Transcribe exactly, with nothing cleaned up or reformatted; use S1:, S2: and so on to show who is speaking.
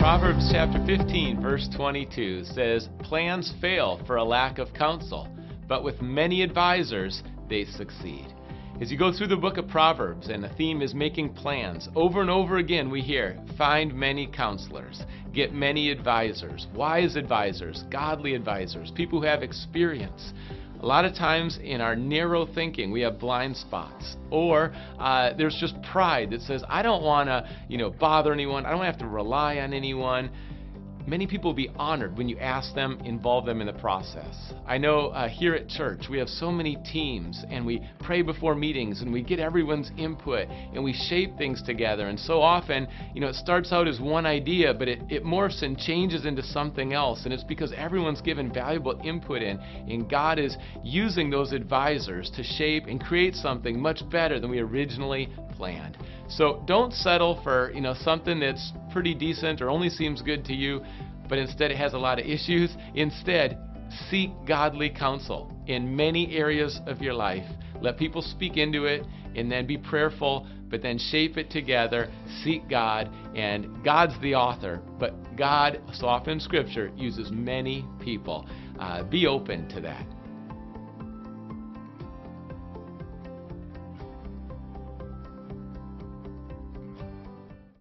S1: Proverbs chapter fifteen, verse twenty-two says, "Plans fail for a lack of counsel, but with many advisors they succeed." As you go through the book of Proverbs, and the theme is making plans, over and over again we hear, find many counselors, get many advisors, wise advisors, godly advisors, people who have experience. A lot of times in our narrow thinking, we have blind spots, or uh, there's just pride that says, I don't want to, you know, bother anyone. I don't have to rely on anyone. Many people will be honored when you ask them, involve them in the process. I know uh, here at church we have so many teams, and we pray before meetings, and we get everyone's input, and we shape things together. And so often, you know, it starts out as one idea, but it, it morphs and changes into something else. And it's because everyone's given valuable input in, and God is using those advisors to shape and create something much better than we originally planned. So don't settle for, you know, something that's pretty decent or only seems good to you, but instead it has a lot of issues. Instead, seek godly counsel in many areas of your life. Let people speak into it, and then be prayerful, but then shape it together. Seek God, and God's the author, but God, so often in Scripture, uses many people. Uh, be open to that.